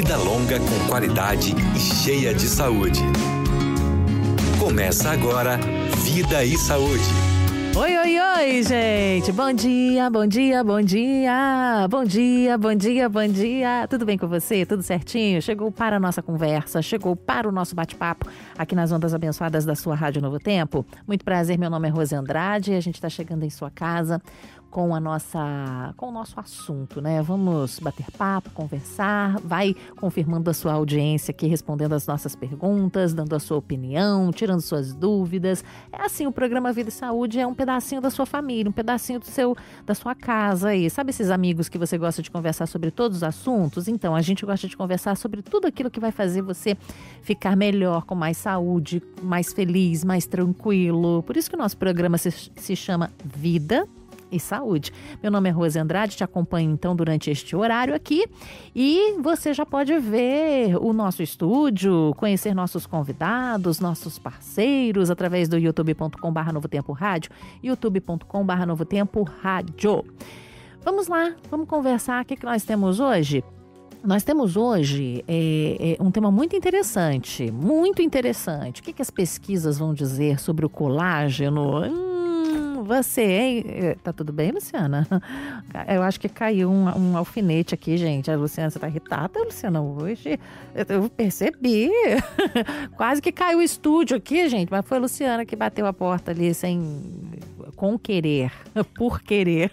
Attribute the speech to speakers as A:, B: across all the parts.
A: Vida longa com qualidade e cheia de saúde. Começa agora Vida e Saúde.
B: Oi, oi, oi, gente. Bom dia, bom dia, bom dia. Bom dia, bom dia, bom dia. Tudo bem com você? Tudo certinho? Chegou para a nossa conversa, chegou para o nosso bate-papo aqui nas ondas abençoadas da sua Rádio Novo Tempo. Muito prazer, meu nome é Rose Andrade e a gente está chegando em sua casa com o nosso assunto, né? Vamos bater papo, conversar, vai confirmando a sua audiência aqui, respondendo as nossas perguntas, dando a sua opinião, tirando suas dúvidas. É assim, o programa Vida e Saúde é um pedacinho da sua família, um pedacinho da sua casa aí. Sabe esses amigos que você gosta de conversar sobre todos os assuntos? Então, a gente gosta de conversar sobre tudo aquilo que vai fazer você ficar melhor, com mais saúde, mais feliz, mais tranquilo. Por isso que o nosso programa se chama Vida e Saúde. Meu nome é Rose Andrade, te acompanho então durante este horário aqui e você já pode ver o nosso estúdio, conhecer nossos convidados, nossos parceiros através do youtube.com/Novo Tempo Rádio, youtube.com/Novo Tempo Rádio. Vamos lá, vamos conversar. O que nós temos hoje? Nós temos hoje um tema muito interessante, muito interessante. O que as pesquisas vão dizer sobre o colágeno? Você, hein? Tá tudo bem, Luciana? Eu acho que caiu um alfinete aqui, gente. A Luciana, você tá irritada, Luciana, hoje? Eu percebi. Quase que caiu o estúdio aqui, gente. Mas foi a Luciana que bateu a porta ali com querer, por querer.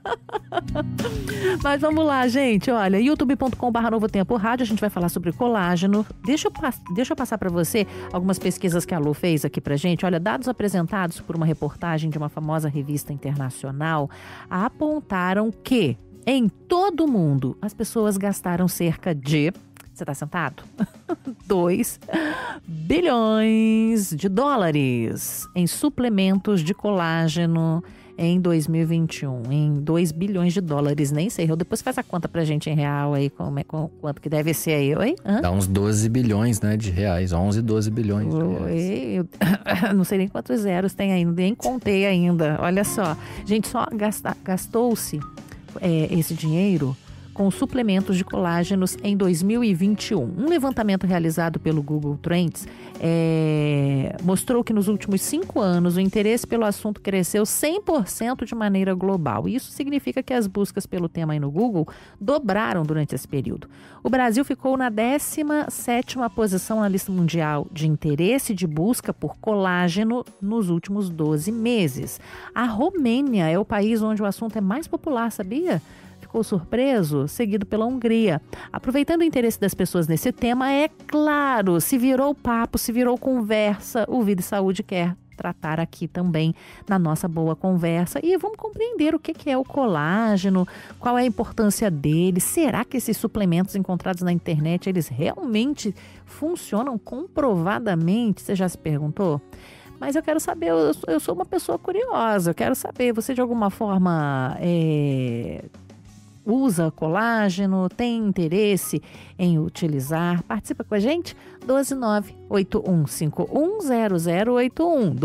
B: Mas vamos lá, gente. Olha, youtube.com/Novo Tempo Rádio, a gente vai falar sobre colágeno. Deixa eu passar para você algumas pesquisas que a Lu fez aqui pra gente. Olha, dados apresentados por uma reportagem de uma famosa revista internacional apontaram que, em todo o mundo, as pessoas gastaram cerca de... Você está sentado? 2 bilhões de dólares em suplementos de colágeno em 2021. Em 2 bilhões de dólares, nem sei. Depois faz a conta pra gente em real aí, quanto que deve ser aí, oi? Hã?
C: Dá uns 12 bilhões, né, de reais. 11, 12 bilhões de reais.
B: Eu não sei nem quantos zeros tem ainda, nem contei ainda. Olha só, gente, só gastou-se esse dinheiro com suplementos de colágenos em 2021. Um levantamento realizado pelo Google Trends mostrou que nos últimos 5 anos o interesse pelo assunto cresceu 100% de maneira global. Isso significa que as buscas pelo tema aí no Google dobraram durante esse período. O Brasil ficou na 17ª posição na lista mundial de interesse de busca por colágeno nos últimos 12 meses. A Romênia é o país onde o assunto é mais popular, sabia? Ficou surpreso, seguido pela Hungria. Aproveitando o interesse das pessoas nesse tema, é claro, se virou papo, se virou conversa, o Vida e Saúde quer tratar aqui também na nossa boa conversa. E vamos compreender o que é o colágeno, qual é a importância dele, será que esses suplementos encontrados na internet, eles realmente funcionam comprovadamente? Você já se perguntou? Mas eu quero saber, eu sou uma pessoa curiosa, eu quero saber, você de alguma forma usa colágeno, tem interesse em utilizar? Participa com a gente, 12981510081,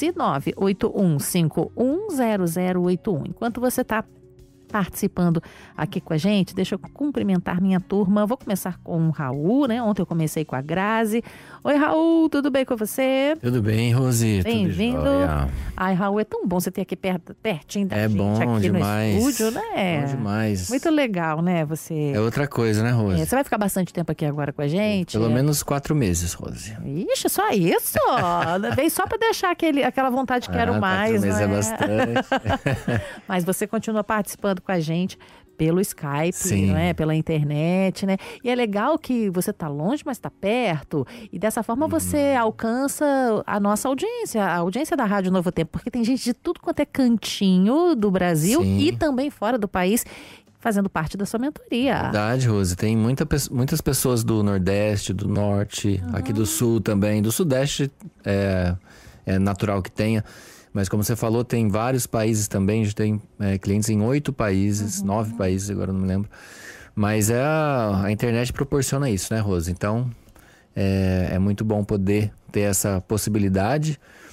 B: 12981510081. Enquanto você está participando aqui com a gente, deixa eu cumprimentar minha turma. Vou começar com o Raul, né? Ontem eu comecei com a Grazi. Oi, Raul, tudo bem com você?
C: Tudo bem, Rose?
B: Bem-vindo. Ai, Raul, é tão bom você ter aqui pertinho da gente aqui
C: demais.
B: No estúdio, né?
C: Bom demais.
B: Muito legal, né? Você...
C: É outra coisa, né, Rose?
B: Você vai ficar bastante tempo aqui agora com a gente?
C: Pelo menos 4 meses, Rose.
B: Ixi, só isso? Veio só para deixar aquela vontade de quero mais,
C: 4 meses
B: né?
C: é bastante.
B: Mas você continua participando com a gente pelo Skype, não é? Pela internet, né? E é legal que você tá longe, mas tá perto. E dessa forma você alcança a nossa audiência, a audiência da Rádio Novo Tempo, porque tem gente de tudo quanto é cantinho do Brasil e também fora do país fazendo parte da sua mentoria.
C: Verdade, Rose. Tem muitas pessoas do Nordeste, do Norte, aqui do Sul também. Do Sudeste é natural que tenha. Mas como você falou, tem vários países também. A gente tem clientes em 8 países, 9 países, agora não me lembro. Mas a internet proporciona isso, né, Rose? Então, é muito bom poder ter essa possibilidade.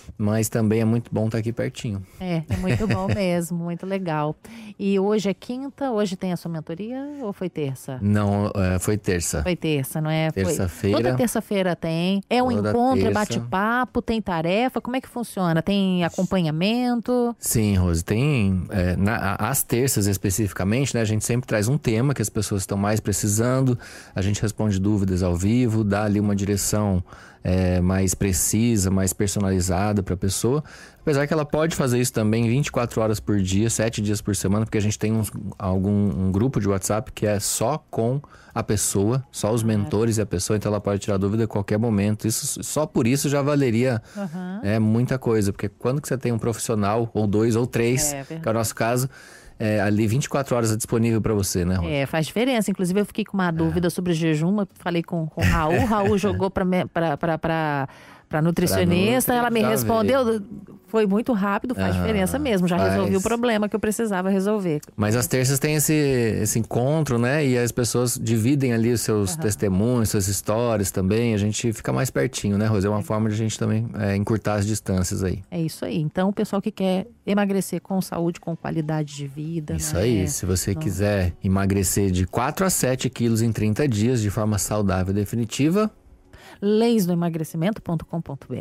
C: mas também é muito bom estar aqui pertinho.
B: É muito bom mesmo, muito legal. E hoje é quinta, hoje tem a sua mentoria ou foi terça?
C: Não, foi terça.
B: Foi terça, não é?
C: Terça-feira.
B: Toda terça-feira tem. É um
C: Toda
B: encontro, é
C: terça.
B: bate-papo, tem tarefa, como é que funciona? Tem acompanhamento?
C: Sim, Rose, tem às terças especificamente, né? A gente sempre traz um tema que as pessoas estão mais precisando, a gente responde dúvidas ao vivo, dá ali uma direção mais precisa, mais personalizada para a pessoa. Apesar que ela pode fazer isso também 24 horas por dia, 7 dias por semana, porque a gente tem um grupo de WhatsApp que é só com a pessoa, só os mentores e a pessoa, então ela pode tirar dúvida a qualquer momento. Isso, só por isso já valeria muita coisa, porque quando que você tem um profissional, ou 2 ou 3, que é o nosso caso, ali 24 horas é disponível para você, né, Rosa?
B: Faz diferença. Inclusive, eu fiquei com uma dúvida sobre jejum. Eu falei com o Raul. O Raul jogou para nutricionista. Ela me respondeu. Foi muito rápido, faz diferença mesmo. Já resolvi o problema que eu precisava resolver.
C: Mas às terças tem esse encontro, né? E as pessoas dividem ali os seus testemunhos, suas histórias também. A gente fica mais pertinho, né, Rosa? É uma forma de a gente também encurtar as distâncias aí.
B: É isso aí. Então, o pessoal que quer emagrecer com saúde, com qualidade de vida.
C: Isso aí. Se você quiser emagrecer de 4 a 7 quilos em 30 dias de forma saudável e definitiva...
B: leisdoemagrecimento.com.br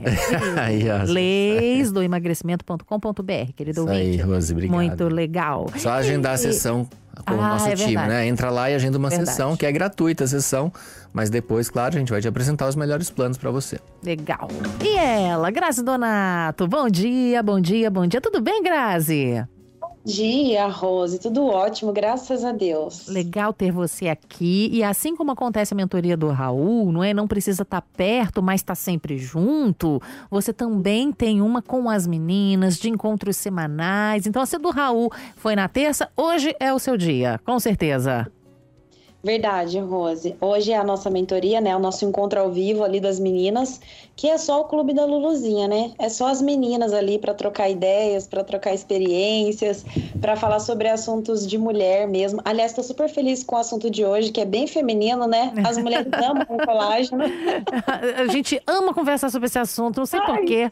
B: leisdoemagrecimento.com.br, querido ouvinte.
C: Isso aí, Rose, obrigado.
B: Muito legal.
C: Só agendar a sessão com o nosso time, né? Entra lá e agenda uma sessão, que é gratuita a sessão. Mas depois, claro, a gente vai te apresentar os melhores planos para você.
B: Legal. E ela, Grazi Donato. Bom dia, bom dia, bom dia. Tudo bem, Grazi?
D: Dia, Rose, tudo ótimo, graças a Deus.
B: Legal ter você aqui. E assim como acontece a mentoria do Raul, não é? Não precisa estar perto, mas está sempre junto. Você também tem uma com as meninas, de encontros semanais. Então, a do Raul foi na terça, hoje é o seu dia, com certeza.
D: Verdade, Rose. Hoje é a nossa mentoria, né? O nosso encontro ao vivo ali das meninas, que é só o Clube da Luluzinha, né? É só as meninas ali para trocar ideias, para trocar experiências, para falar sobre assuntos de mulher mesmo. Aliás, estou super feliz com o assunto de hoje, que é bem feminino, né? As mulheres amam o colágeno.
B: A gente ama conversar sobre esse assunto, não sei porquê.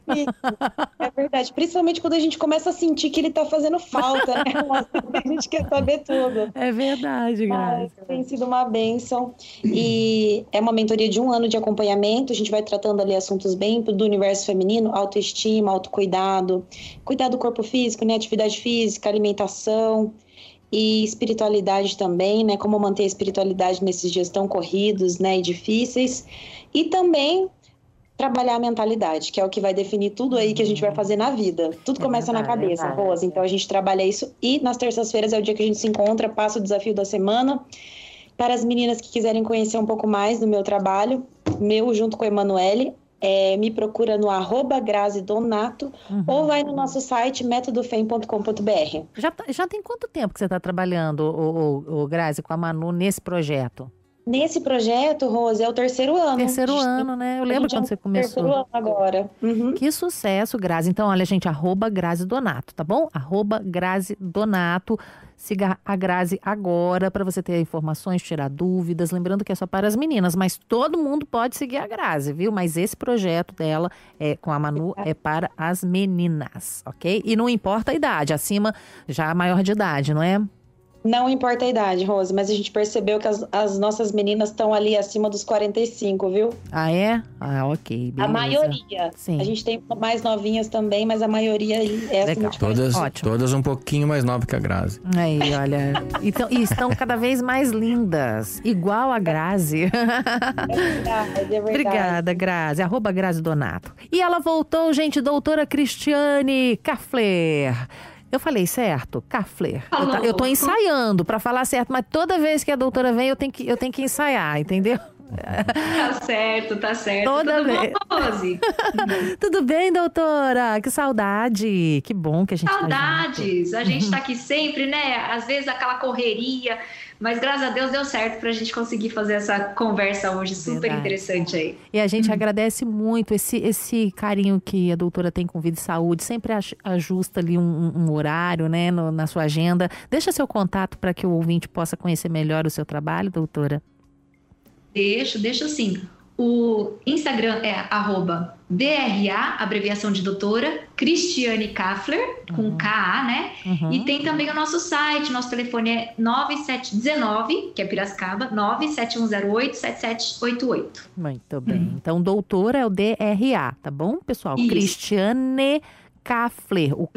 D: É verdade. Principalmente quando a gente começa a sentir que ele tá fazendo falta, né? A gente quer saber tudo.
B: É verdade, Grazi.
D: Tem sido uma bênção. E é uma mentoria de 1 ano de acompanhamento. A gente vai tratando ali assuntos bem do universo feminino, autoestima, autocuidado, cuidar do corpo físico, né? Atividade física, alimentação e espiritualidade também, né? Como manter a espiritualidade nesses dias tão corridos, né? E difíceis. E também trabalhar a mentalidade, que é o que vai definir tudo aí que a gente vai fazer na vida. Tudo começa na cabeça, Rosa. Então a gente trabalha isso. E nas terças-feiras é o dia que a gente se encontra, passa o desafio da semana. Para as meninas que quiserem conhecer um pouco mais do meu trabalho, junto com a Emanuele, me procura no @grazidonato ou vai no nosso site metodofem.com.br.
B: Já tem quanto tempo que você está trabalhando, o Grazi, com a Manu nesse projeto?
D: Nesse projeto, Rose, é o 3º ano.
B: Terceiro ano, né? Eu lembro quando você começou.
D: 3º ano agora.
B: Que sucesso, Grazi. Então, olha, gente, @grazidonato, tá bom? @grazidonato. Siga a Grazi agora para você ter informações, tirar dúvidas. Lembrando que é só para as meninas, mas todo mundo pode seguir a Grazi, viu? Mas esse projeto dela com a Manu é para as meninas, ok? E não importa a idade, acima já maior de idade, não é?
D: Não importa a idade, Rose, mas a gente percebeu que as nossas meninas estão ali acima dos 45, viu?
B: Ah, é? Ah, ok, beleza.
D: A maioria.
B: Sim.
D: A gente tem mais novinhas também, mas a maioria aí é acima de 45.
C: Todas um pouquinho mais novas que a Grazi.
B: Aí, olha. Então, e estão cada vez mais lindas. Igual a Grazi.
D: É verdade.
B: Obrigada, Grazi. @Grazi Donato. E ela voltou, gente, doutora Cristiane Kaffler. Eu falei certo? Kaffler. Eu tô ensaiando pra falar certo, mas toda vez que a doutora vem, eu tenho que ensaiar, entendeu?
E: Tá certo.
B: Toda
E: Tudo
B: vez.
E: bom, Rose?
B: Tudo bem, doutora? Que saudade. Que bom que a gente
E: Saudades. A gente tá aqui sempre, né? Às vezes aquela correria, mas graças a Deus deu certo pra gente conseguir fazer essa conversa hoje super interessante aí.
B: E a gente agradece muito esse carinho que a doutora tem com Vida e Saúde, sempre ajusta ali um horário, né, na sua agenda. Deixa seu contato para que o ouvinte possa conhecer melhor o seu trabalho, doutora.
E: Deixa sim. O Instagram é @DRA, abreviação de doutora, Cristiane Kaffler, com K-A, né? E tem também o nosso site, nosso telefone é 9719, que é Piracicaba, 97108-7788.
B: Muito bem. Então, doutora é o DRA, tá bom, pessoal?
E: Isso.
B: Cristiane Kaffler, o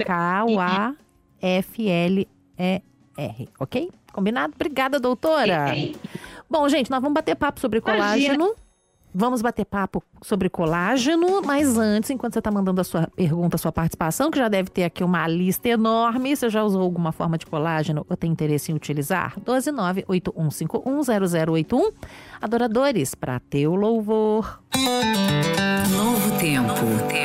B: K-A-F-L-E-R, ok? Combinado? Obrigada, doutora. Bom, gente, nós vamos bater papo sobre colágeno. Vamos bater papo sobre colágeno, mas antes, enquanto você está mandando a sua pergunta, a sua participação, que já deve ter aqui uma lista enorme, você já usou alguma forma de colágeno ou tem interesse em utilizar? 12981510081. Adoradores, para teu louvor.
F: Novo tempo.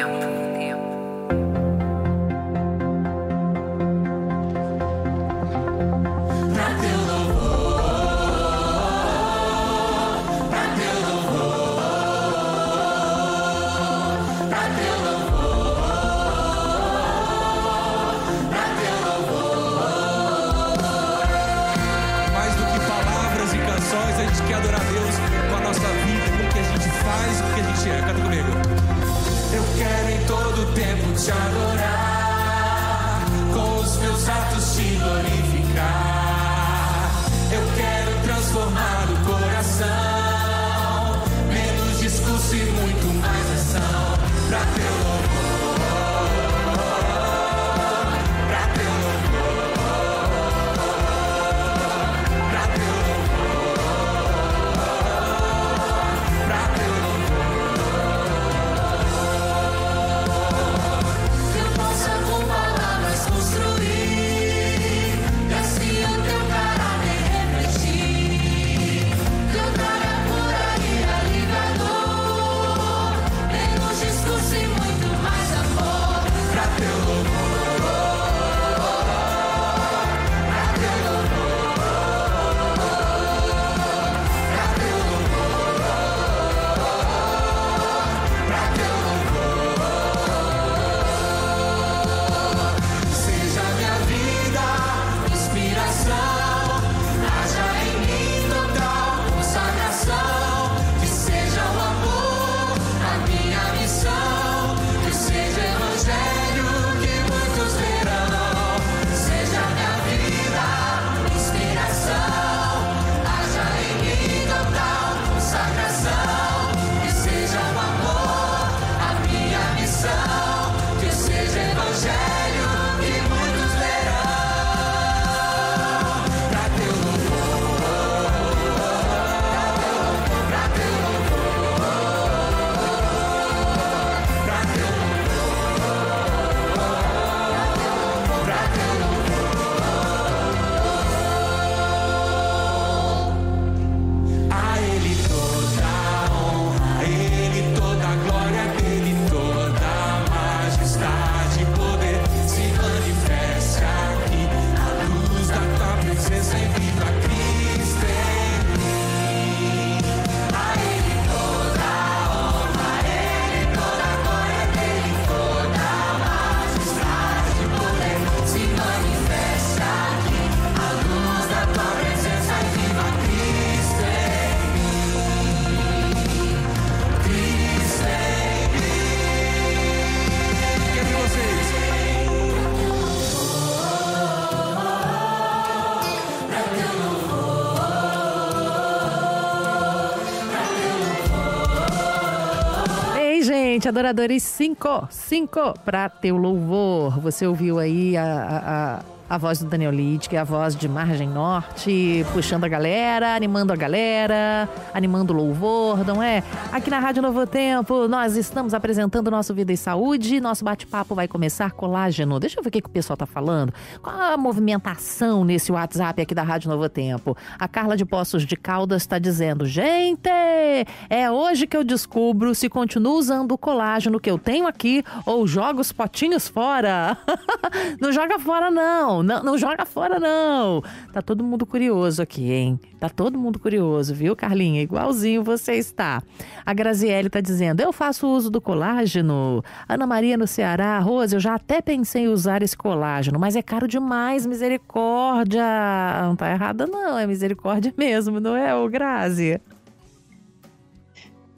A: A gente quer adorar Deus com a nossa vida, com o que a gente faz, com o que a gente é. Canta comigo. Eu quero em todo tempo te adorar, com os meus atos te glorificar. Eu quero transformar o coração, menos discurso e muito mais ação, pra teu louvor.
B: Adoradores, 5 para teu louvor. Você ouviu aí a voz do Daniel Litt, que é a voz de Margem Norte, puxando a galera, animando o louvor, não é? Aqui na Rádio Novo Tempo, nós estamos apresentando nosso Vida e Saúde. Nosso bate-papo vai começar. Colágeno. Deixa eu ver o que o pessoal tá falando. Qual a movimentação nesse WhatsApp aqui da Rádio Novo Tempo? A Carla de Poços de Caldas está dizendo: gente, é hoje que eu descubro se continuo usando o colágeno que eu tenho aqui ou jogo os potinhos fora. Não joga fora, não. Não joga fora, não. Tá todo mundo curioso aqui, hein? Tá todo mundo curioso, viu, Carlinha? Igualzinho você está. A Graziele tá dizendo: eu faço uso do colágeno. Ana Maria no Ceará: Rose, eu já até pensei em usar esse colágeno, mas é caro demais, misericórdia. Não tá errada, não. É misericórdia mesmo, não é, ô Grazi?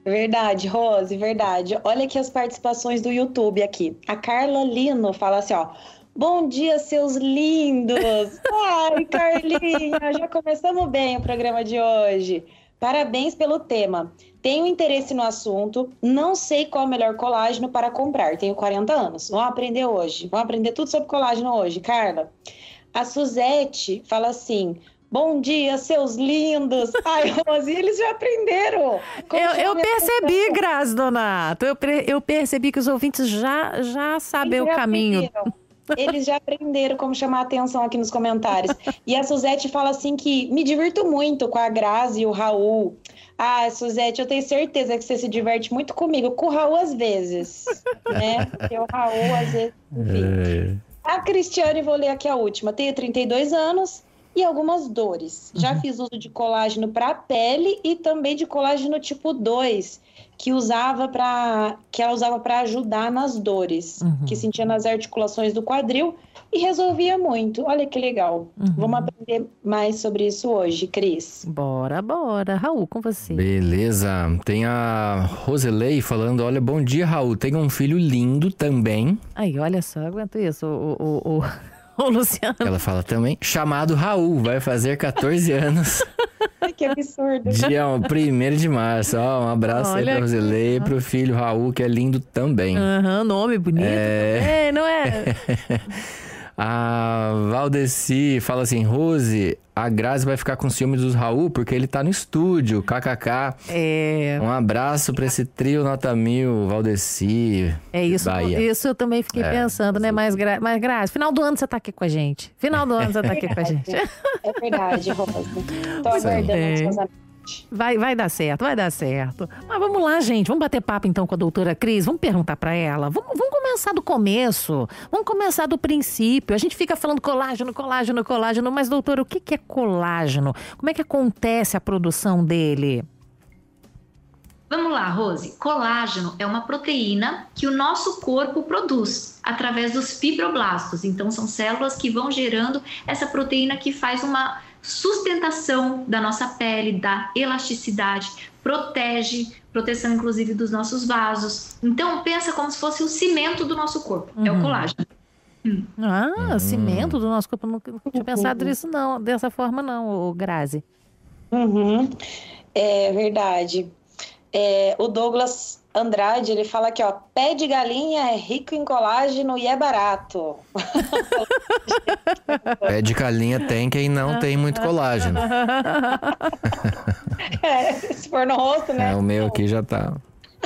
D: Verdade, Rose, verdade. Olha aqui as participações do YouTube aqui. A Carla Lino fala assim, ó. Bom dia, seus lindos! Ai, Carlinha, já começamos bem o programa de hoje. Parabéns pelo tema. Tenho interesse no assunto, não sei qual é o melhor colágeno para comprar. Tenho 40 anos. Vamos aprender hoje. Vamos aprender tudo sobre colágeno hoje, Carla. A Suzete fala assim... Bom dia, seus lindos. Ai, Rose, eles já aprenderam.
B: Eu percebi, Grazi Donato. Eu percebi que os ouvintes já sabem o caminho.
D: Eles já aprenderam como chamar a atenção aqui nos comentários. E a Suzete fala assim que me divirto muito com a Grazi e o Raul. Ah, Suzete, eu tenho certeza que você se diverte muito comigo. Com o Raul às vezes, né? Porque o Raul às vezes... Enfim. A Cristiane, vou ler aqui a última. Tenho 32 anos... E algumas dores. Já fiz uso de colágeno para a pele e também de colágeno tipo 2, que ela usava para ajudar nas dores, que sentia nas articulações do quadril e resolvia muito. Olha que legal. Vamos aprender mais sobre isso hoje, Cris.
B: Bora. Raul, com você.
C: Beleza. Tem a Roselei falando, olha, bom dia, Raul. Tenho um filho lindo também.
B: Aí, olha só, aguento isso. Ô, Luciano.
C: Ela fala também, chamado Raul, vai fazer 14 anos.
D: Que absurdo.
C: Dia 1º de março. Ó, um abraço aí pra Roselei, pro filho Raul, que é lindo também.
B: Nome bonito. Não é?
C: A Valdeci fala assim, Rose, a Grazi vai ficar com ciúme dos Raul porque ele tá no estúdio, kkk. Um abraço pra esse trio nota 1000, Valdeci. Bahia.
B: Isso eu também fiquei pensando, né? Mas Grazi, final do ano você tá aqui com a gente. É
D: verdade, Rosa. Tô aguardando os meus
B: Vai dar certo. Mas vamos lá, gente. Vamos bater papo então com a doutora Cris. Vamos perguntar pra ela. Vamos começar do começo. Vamos começar do princípio. A gente fica falando colágeno. Mas, doutora, o que é colágeno? Como é que acontece a produção dele?
E: Vamos lá, Rose. Colágeno é uma proteína que o nosso corpo produz através dos fibroblastos. Então, são células que vão gerando essa proteína que faz uma sustentação da nossa pele, da elasticidade, proteção inclusive dos nossos vasos. Então, pensa como se fosse o cimento do nosso corpo. É o colágeno.
B: Cimento do nosso corpo. Não tinha pensado nisso, não. Dessa forma, não, Grazi.
D: É verdade. O Douglas Andrade, ele fala aqui, ó, pé de galinha é rico em colágeno e é barato.
C: Pé de galinha tem quem não tem muito colágeno.
D: Se for no rosto, né?
C: O meu aqui já tá.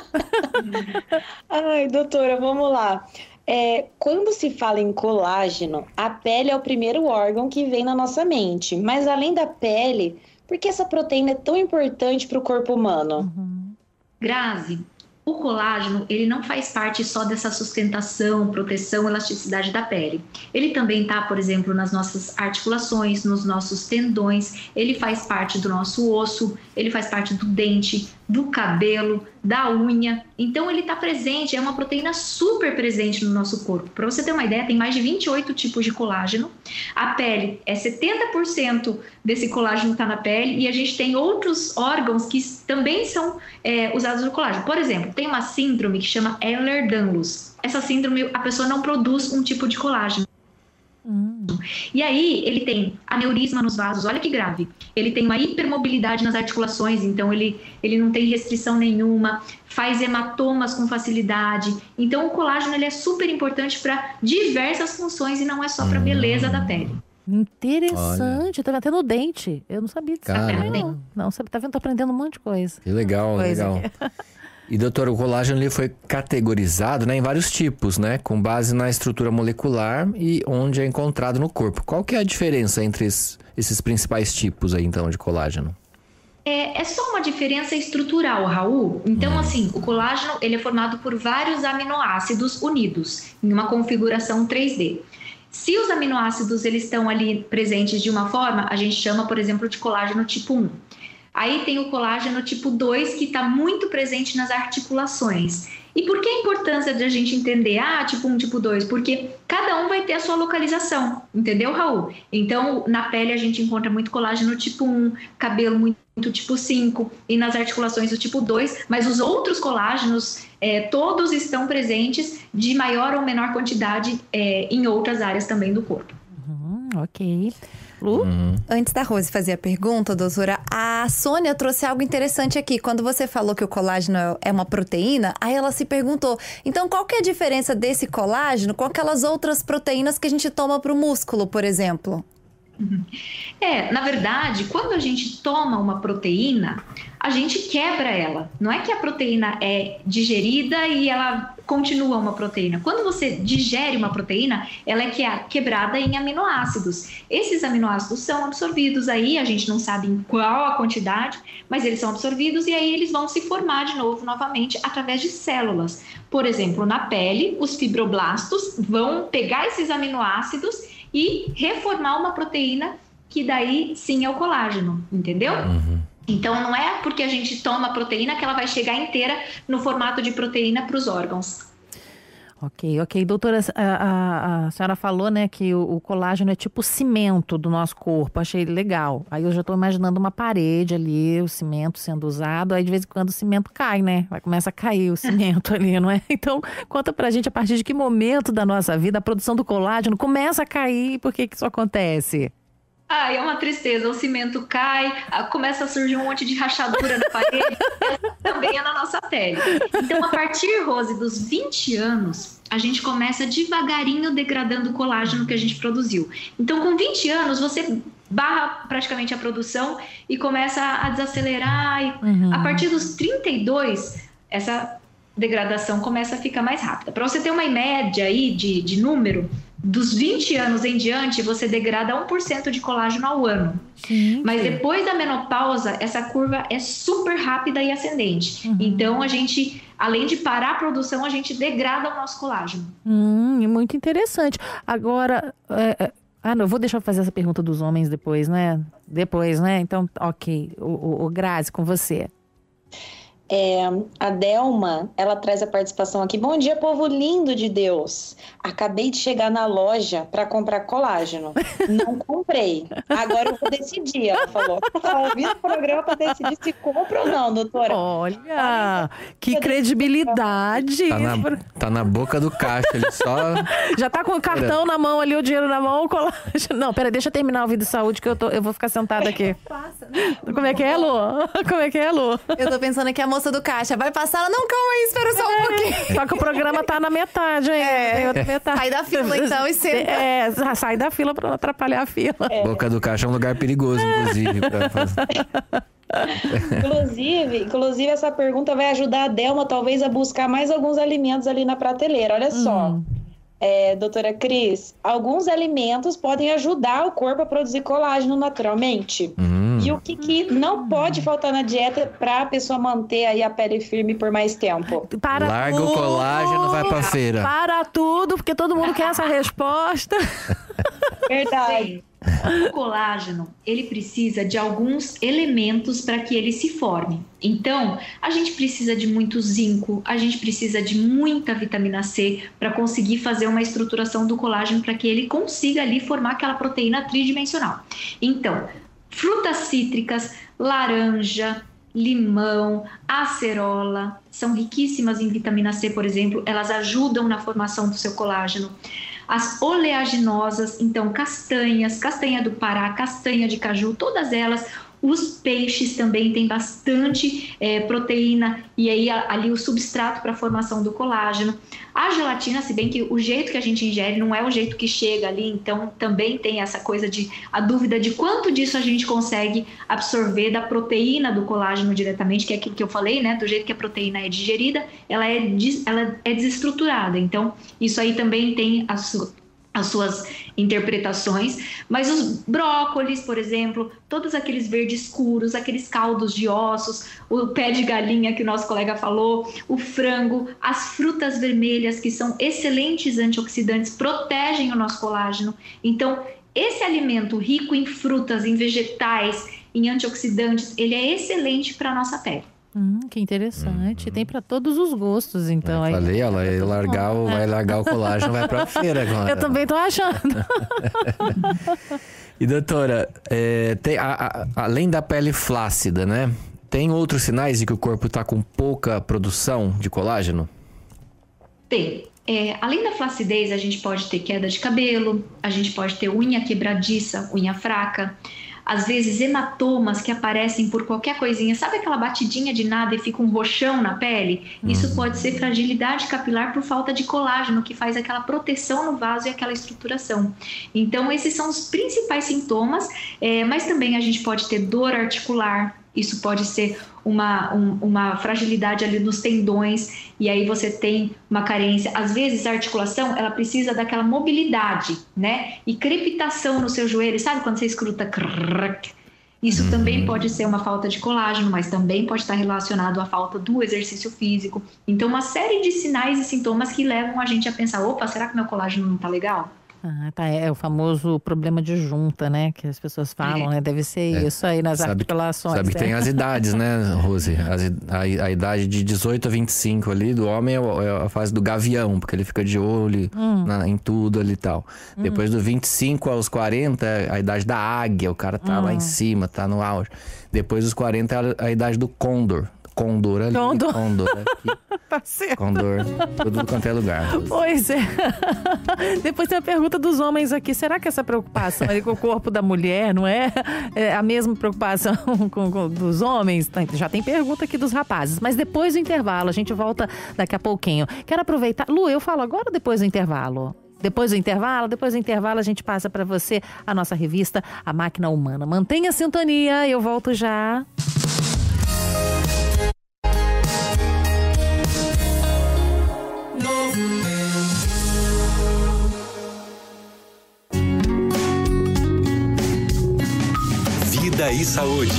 D: Ai, doutora, vamos lá. Quando se fala em colágeno, a pele é o primeiro órgão que vem na nossa mente. Mas além da pele, por que essa proteína é tão importante para o corpo humano?
E: Grazi, o colágeno, ele não faz parte só dessa sustentação, proteção, elasticidade da pele. Ele também está, por exemplo, nas nossas articulações, nos nossos tendões, ele faz parte do nosso osso, ele faz parte do dente, do cabelo, da unha. Então, ele está presente, é uma proteína super presente no nosso corpo. Para você ter uma ideia, tem mais de 28 tipos de colágeno. A pele, 70% desse colágeno está na pele e a gente tem outros órgãos que também são usados no colágeno. Por exemplo, tem uma síndrome que chama Ehlers-Danlos. Essa síndrome, a pessoa não produz um tipo de colágeno. E aí, ele tem aneurisma nos vasos, olha que grave. Ele tem uma hipermobilidade nas articulações, então ele não tem restrição nenhuma, faz hematomas com facilidade. Então, o colágeno ele é super importante para diversas funções e não é só para beleza da pele.
B: Interessante, tá até no dente. Eu não sabia disso. Não sabia, tá vendo? Tô aprendendo um monte de coisa.
C: Que legal, legal. E, doutor, o colágeno ele foi categorizado, né, em vários tipos, né? Com base na estrutura molecular e onde é encontrado no corpo. Qual que é a diferença entre esses principais tipos aí, então, de colágeno?
E: É só uma diferença estrutural, Raul. Então, assim, o colágeno ele é formado por vários aminoácidos unidos em uma configuração 3D. Se os aminoácidos eles estão ali presentes de uma forma, a gente chama, por exemplo, de colágeno tipo 1. Aí tem o colágeno tipo 2, que está muito presente nas articulações. E por que a importância de a gente entender, tipo 1, tipo 2? Porque cada um vai ter a sua localização, entendeu, Raul? Então, na pele a gente encontra muito colágeno tipo 1, cabelo muito tipo 5 e nas articulações do tipo 2, mas os outros colágenos, todos estão presentes de maior ou menor quantidade em outras áreas também do corpo.
B: Ok. Lu?
G: Antes da Rose fazer a pergunta, doutora, a Sônia trouxe algo interessante aqui. Quando você falou que o colágeno é uma proteína, aí ela se perguntou, então qual que é a diferença desse colágeno com aquelas outras proteínas que a gente toma para o músculo, por exemplo?
E: Na verdade, quando a gente toma uma proteína, a gente quebra ela. Não é que a proteína é digerida e ela continua uma proteína. Quando você digere uma proteína, ela é quebrada em aminoácidos. Esses aminoácidos são absorvidos aí, a gente não sabe em qual a quantidade, mas eles são absorvidos e aí eles vão se formar de novo, novamente, através de células. Por exemplo, na pele, os fibroblastos vão pegar esses aminoácidos e reformar uma proteína que daí sim é o colágeno, entendeu? Então não é porque a gente toma a proteína que ela vai chegar inteira no formato de proteína para os órgãos.
B: Ok. Doutora, a senhora falou, né, que o colágeno é tipo o cimento do nosso corpo. Achei legal. Aí eu já estou imaginando uma parede ali, o cimento sendo usado. Aí de vez em quando o cimento cai, né? Começa a cair o cimento ali, não é? Então, conta pra gente a partir de que momento da nossa vida a produção do colágeno começa a cair e por que isso acontece?
E: É uma tristeza, o cimento cai, começa a surgir um monte de rachadura na parede, também é na nossa pele. Então, a partir, Rose, dos 20 anos, a gente começa devagarinho degradando o colágeno que a gente produziu. Então, com 20 anos, você barra praticamente a produção e começa a desacelerar. E a partir dos 32, essa degradação começa a ficar mais rápida. Para você ter uma média aí de número, dos 20 anos em diante, você degrada 1% de colágeno ao ano. Mas depois da menopausa, essa curva é super rápida e ascendente. Então, a gente, além de parar a produção, a gente degrada o nosso colágeno.
B: Muito interessante. Agora, não, eu vou deixar eu fazer essa pergunta dos homens depois, né? Então, ok. O Grazi, com você.
D: A Delma, ela traz a participação aqui. Bom dia, povo lindo de Deus. Acabei de chegar na loja para comprar colágeno. Não comprei. Agora eu vou decidir. Ela falou. Tá ouvindo o programa para decidir se compra ou não, doutora.
B: Olha, que credibilidade.
C: Tá na boca do caixa, ele só...
B: Já tá com o cartão na mão ali, o dinheiro na mão, o colágeno. Não, peraí, deixa eu terminar o Vida e Saúde que eu vou ficar sentada aqui. Como é que é, Lu?
G: Eu tô pensando que a moça do caixa vai passar, ela não, calma aí, espera só um pouquinho.
B: Só que o programa tá na metade, hein?
G: Sai da fila então e senta.
B: Sai da fila pra não atrapalhar a fila.
C: Boca do caixa é um lugar perigoso, inclusive, pra fazer.
D: Inclusive, essa pergunta vai ajudar a Delma, talvez, a buscar mais alguns alimentos ali na prateleira. Olha só, doutora Cris, alguns alimentos podem ajudar o corpo a produzir colágeno naturalmente. E o que não pode faltar na dieta para a pessoa manter aí a pele firme por mais tempo?
C: Larga o colágeno, vai pra feira.
B: Para tudo, porque todo mundo quer essa resposta.
D: Verdade.
E: O colágeno, ele precisa de alguns elementos para que ele se forme. Então, a gente precisa de muito zinco, a gente precisa de muita vitamina C para conseguir fazer uma estruturação do colágeno para que ele consiga ali formar aquela proteína tridimensional. Então, frutas cítricas, laranja, limão, acerola, são riquíssimas em vitamina C, por exemplo, elas ajudam na formação do seu colágeno. As oleaginosas, então castanhas, castanha do Pará, castanha de caju, todas elas. Os peixes também têm bastante proteína e aí ali o substrato para a formação do colágeno. A gelatina, se bem que o jeito que a gente ingere não é o jeito que chega ali, então também tem essa coisa a dúvida de quanto disso a gente consegue absorver da proteína do colágeno diretamente, que é aquilo que eu falei, né? Do jeito que a proteína é digerida, ela é desestruturada. Então, isso aí também tem as suas interpretações, mas os brócolis, por exemplo, todos aqueles verdes escuros, aqueles caldos de ossos, o pé de galinha que o nosso colega falou, o frango, as frutas vermelhas que são excelentes antioxidantes, protegem o nosso colágeno. Então, esse alimento rico em frutas, em vegetais, em antioxidantes, ele é excelente para a nossa pele.
B: Que interessante. Tem para todos os gostos, então.
C: Eu falei, ela vai largar o colágeno, vai pra feira agora.
B: Eu também tô achando.
C: E doutora, além da pele flácida, né? Tem outros sinais de que o corpo tá com pouca produção de colágeno?
E: Tem. Além da flacidez, a gente pode ter queda de cabelo, a gente pode ter unha quebradiça, unha fraca, às vezes hematomas que aparecem por qualquer coisinha. Sabe aquela batidinha de nada e fica um roxão na pele? Isso pode ser fragilidade capilar por falta de colágeno, que faz aquela proteção no vaso e aquela estruturação. Então, esses são os principais sintomas, mas também a gente pode ter dor articular. Isso pode ser uma fragilidade ali nos tendões, e aí você tem uma carência. Às vezes a articulação, ela precisa daquela mobilidade, né? E crepitação no seu joelho, sabe quando você escuta crrrr? Isso também pode ser uma falta de colágeno, mas também pode estar relacionado à falta do exercício físico. Então, uma série de sinais e sintomas que levam a gente a pensar, opa, será que meu colágeno não tá legal?
B: Tá. É o famoso problema de junta, né? Que as pessoas falam, né? Deve ser isso aí nas articulações.
C: Sabe que tem as idades, né, Rose? A idade de 18 a 25 ali do homem é a fase do gavião, porque ele fica de olho em tudo ali e tal. Depois do 25 aos 40 é a idade da águia, o cara tá lá em cima, tá no auge. Depois dos 40 é a idade do côndor. Condor ali, condor aqui.
B: Tá certo.
C: Condor, tudo quanto é lugar.
B: Pois é. Depois tem a pergunta dos homens aqui. Será que essa preocupação aí com o corpo da mulher não é a mesma preocupação com dos homens? Já tem pergunta aqui dos rapazes. Mas depois do intervalo, a gente volta daqui a pouquinho. Quero aproveitar. Lu, eu falo agora ou depois do intervalo? Depois do intervalo a gente passa para você a nossa revista A Máquina Humana. Mantenha a sintonia, eu volto já.
H: Vida e Saúde.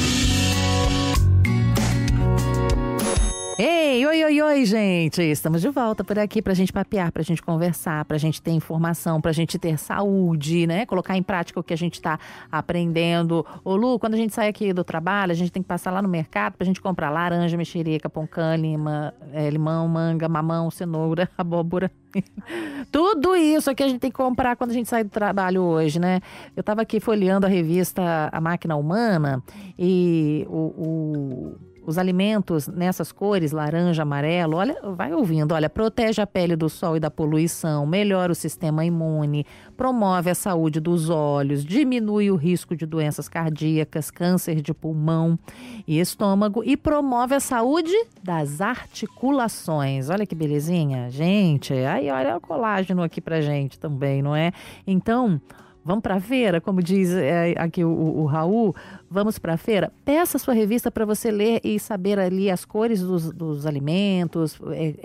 B: Ei, oi, gente! Estamos de volta por aqui pra gente papear, pra gente conversar, pra gente ter informação, pra gente ter saúde, né? Colocar em prática o que a gente tá aprendendo. Ô Lu, quando a gente sai aqui do trabalho, a gente tem que passar lá no mercado pra gente comprar laranja, mexerica, poncã, limão, manga, mamão, cenoura, abóbora. Tudo isso aqui a gente tem que comprar quando a gente sai do trabalho hoje, né? Eu tava aqui folheando a revista A Máquina Humana e os alimentos nessas cores, laranja, amarelo, olha, vai ouvindo, olha, protege a pele do sol e da poluição, melhora o sistema imune, promove a saúde dos olhos, diminui o risco de doenças cardíacas, câncer de pulmão e estômago e promove a saúde das articulações. Olha que belezinha, gente. Aí olha o colágeno aqui pra gente também, não é? Então, vamos para a feira, como diz aqui o Raul, vamos para a feira. Peça a sua revista para você ler e saber ali as cores dos alimentos,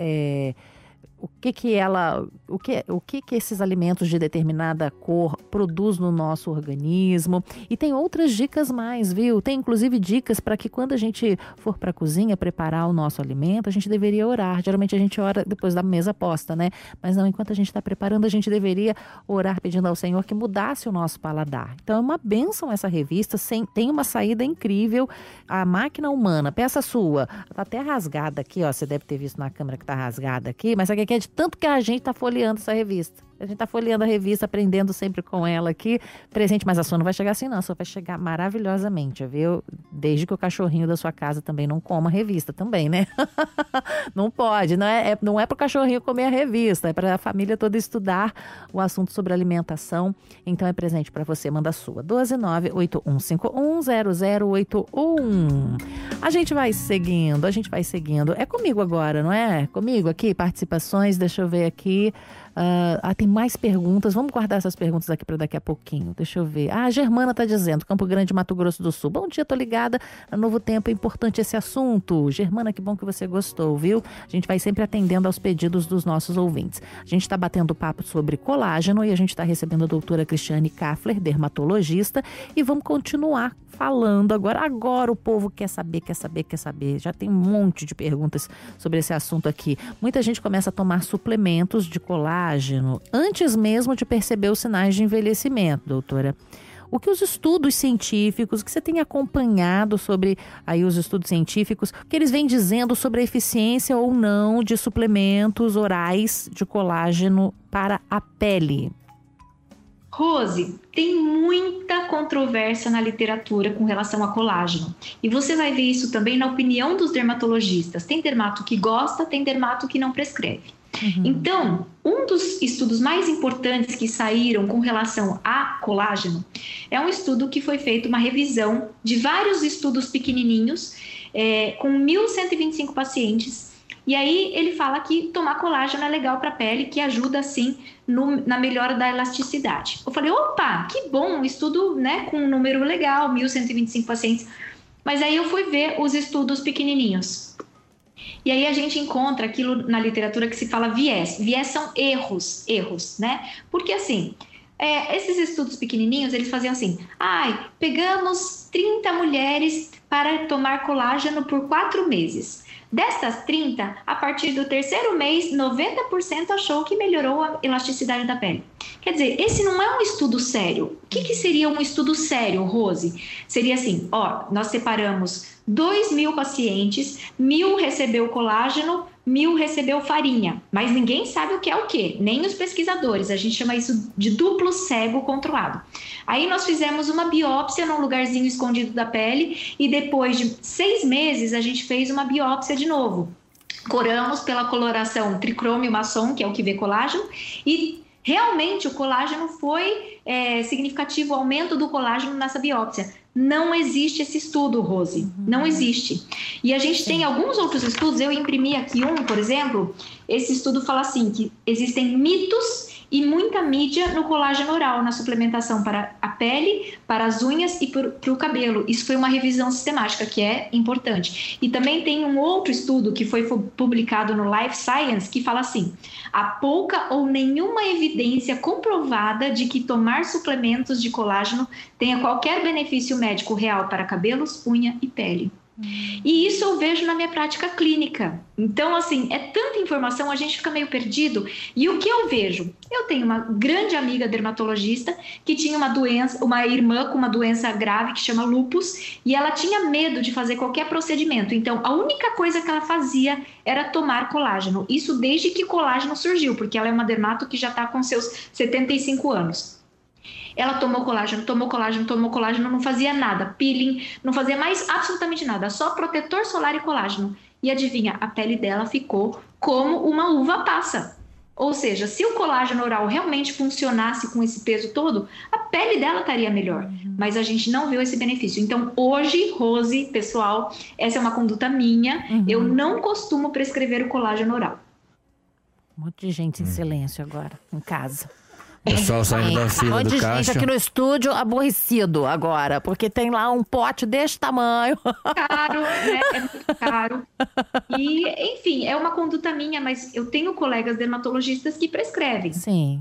B: o que esses alimentos de determinada cor produz no nosso organismo. E tem outras dicas mais, viu? Tem inclusive dicas para que quando a gente for para a cozinha preparar o nosso alimento, a gente deveria orar. Geralmente a gente ora depois da mesa posta, né? Mas não, enquanto a gente está preparando, a gente deveria orar pedindo ao Senhor que mudasse o nosso paladar. Então é uma bênção essa revista, tem uma saída incrível. A Máquina Humana, peça sua. Tá até rasgada aqui, ó. Você deve ter visto na câmera que tá rasgada aqui, mas aqui é de tanto que a gente tá folheando essa revista. A gente tá folheando a revista, aprendendo sempre com ela aqui. Presente, mas a sua não vai chegar assim não, a sua vai chegar maravilhosamente, viu? Desde que o cachorrinho da sua casa também não coma a revista também, né? Não pode, não é pro cachorrinho comer a revista, é pra família toda estudar o assunto sobre alimentação. Então é presente pra você, manda a sua. 12981510081. A gente vai seguindo. É comigo agora, não é? Comigo aqui, participações, deixa eu ver aqui. Tem mais perguntas. Vamos guardar essas perguntas aqui para daqui a pouquinho. Deixa eu ver. A Germana está dizendo, Campo Grande, Mato Grosso do Sul. Bom dia, tô ligada. A Novo Tempo, é importante esse assunto. Germana, que bom que você gostou, viu? A gente vai sempre atendendo aos pedidos dos nossos ouvintes. A gente está batendo papo sobre colágeno e a gente está recebendo a doutora Cristiane Kaffler, dermatologista, e vamos continuar falando agora. Agora o povo quer saber. Já tem um monte de perguntas sobre esse assunto aqui. Muita gente começa a tomar suplementos de colágeno antes mesmo de perceber os sinais de envelhecimento, doutora. o que os estudos científicos, que você tem acompanhado sobre aí os estudos científicos, o que eles vêm dizendo sobre a eficiência ou não de suplementos orais de colágeno para a pele.
E: Rose, tem muita controvérsia na literatura com relação a colágeno. E você vai ver isso também na opinião dos dermatologistas. Tem dermato que gosta, tem dermato que não prescreve. Então, um dos estudos mais importantes que saíram com relação a colágeno é um estudo que foi feito, uma revisão de vários estudos pequenininhos, com 1.125 pacientes. E aí ele fala que tomar colágeno é legal para a pele, que ajuda, assim, na melhora da elasticidade. Eu falei, opa, que bom, um estudo, né, com um número legal, 1.125 pacientes. Mas aí eu fui ver os estudos pequenininhos. E aí a gente encontra aquilo na literatura que se fala viés. Viés são erros, né? Porque assim, esses estudos pequenininhos, eles faziam assim, pegamos 30 mulheres para tomar colágeno por 4 meses. Destas 30, a partir do 3º mês, 90% achou que melhorou a elasticidade da pele. Quer dizer, esse não é um estudo sério. O que seria um estudo sério, Rose? Seria assim, nós separamos 2.000 pacientes, 1.000 recebeu colágeno, 1.000 recebeu farinha, mas ninguém sabe o que é o quê, nem os pesquisadores, a gente chama isso de duplo cego controlado. Aí nós fizemos uma biópsia num lugarzinho escondido da pele e depois de 6 meses a gente fez uma biópsia de novo. Coramos pela coloração tricrômio maçom, que é o que vê colágeno, e realmente o colágeno foi significativo, o aumento do colágeno nessa biópsia. Não existe esse estudo, Rose, não existe. E a gente tem alguns outros estudos, eu imprimi aqui um, por exemplo, esse estudo fala assim, que existem mitos e muita mídia no colágeno oral, na suplementação para a pele, para as unhas e para o cabelo. Isso foi uma revisão sistemática, que é importante. E também tem um outro estudo que foi publicado no Life Science, que fala assim, há pouca ou nenhuma evidência comprovada de que tomar suplementos de colágeno tenha qualquer benefício médico real para cabelos, unha e pele. E isso eu vejo na minha prática clínica. Então, assim, é tanta informação, a gente fica meio perdido. E o que eu vejo? Eu tenho uma grande amiga dermatologista que tinha uma doença, uma irmã com uma doença grave que chama lúpus, e ela tinha medo de fazer qualquer procedimento. Então, a única coisa que ela fazia era tomar colágeno. Isso desde que colágeno surgiu, porque ela é uma dermato que já está com seus 75 anos. Ela tomou colágeno, não fazia nada, peeling, não fazia mais absolutamente nada, só protetor solar e colágeno. E adivinha, a pele dela ficou como uma uva passa. Ou seja, se o colágeno oral realmente funcionasse com esse peso todo, a pele dela estaria melhor. Mas a gente não viu esse benefício. Então, hoje, Rose, pessoal, essa é uma conduta minha, eu não costumo prescrever o colágeno oral.
B: Um monte de gente em silêncio agora, em casa.
C: Pessoal saindo da fila do caixa.
B: Um monte de gente aqui no estúdio aborrecido agora, porque tem lá um pote desse tamanho.
E: Caro, né? É muito caro. E, enfim, é uma conduta minha, mas eu tenho colegas dermatologistas que prescrevem.
B: Sim.